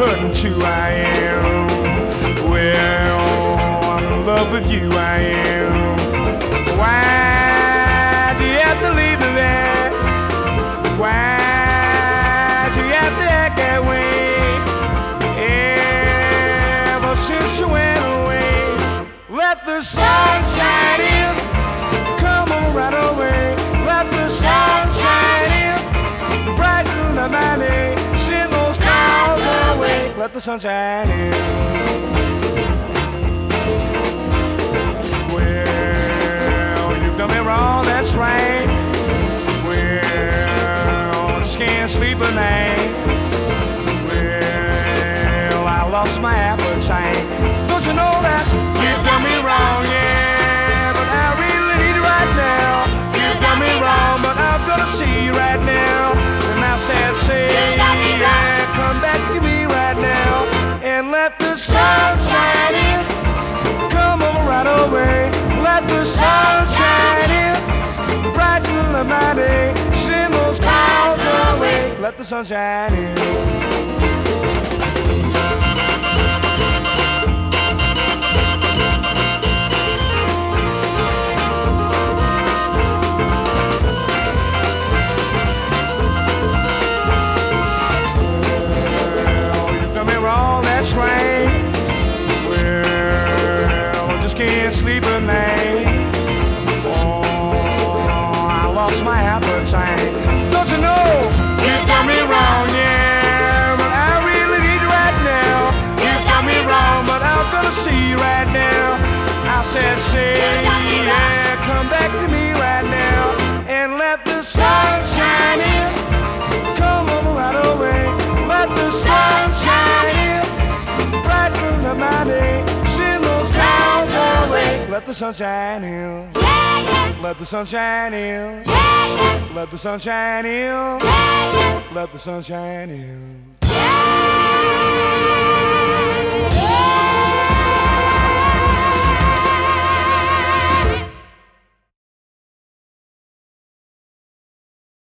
hurting too, I am. Well, I'm in love with you, I am. Why do you have to leave me there? Why do you have to act that way? Ever since you went away, let the sun shine in, come on right away. Let the sun shine in, brighten up my day, send those clouds away. Let the sun shine in. Well, you've done me wrong, that's right. Well, just can't sleep at night. Well, I lost my appetite. Don't you know that you've done me wrong, yeah? But I really need you right now. You've done me wrong, but I'm gonna see you right now. And I said, say, yeah, come back to me right now. And let the sun shine in, come on right away. Let the sun shine in, brighten up my day, send those clouds away. Let the sun shine in. That's right. Well, I just can't sleep at night. Oh, I lost my appetite. Don't you know you done me wrong, yeah? But I really need you right now. You done me wrong, but I'm gonna see you right now. I said, say, yeah, come back to me right now. And let the sun shine in, come on right away. Let the sun shine in, brighten up my day, send those clouds away. Let the sun shine in. Yeah, yeah. Let the sun shine in. Yeah, yeah. Let the sun shine in. Yeah, yeah. Let the sun shine in.